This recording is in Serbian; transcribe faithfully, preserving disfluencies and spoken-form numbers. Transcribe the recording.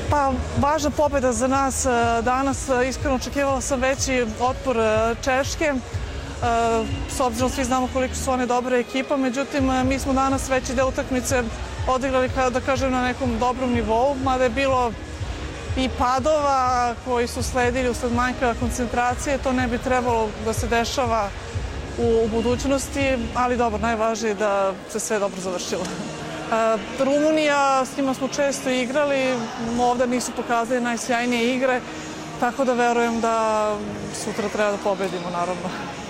Pa, važna pobjeda za nas danas. Iskreno očekivala sam veći otpor Češke. S obzirom svi znamo koliko su one dobra ekipa, međutim mi smo danas veći deo utakmice odigrali, da kažem, na nekom dobrom nivou, mada je bilo i padova koji su sledili usled manjka koncentracije. To ne bi trebalo da se dešava u budućnosti, ali dobro, najvažnije je da se sve dobro završilo. Rumunija, s njima smo često igrali, ovdje nisu pokazali najsjajnije igre, tako da verujem da sutra treba da pobedimo, naravno.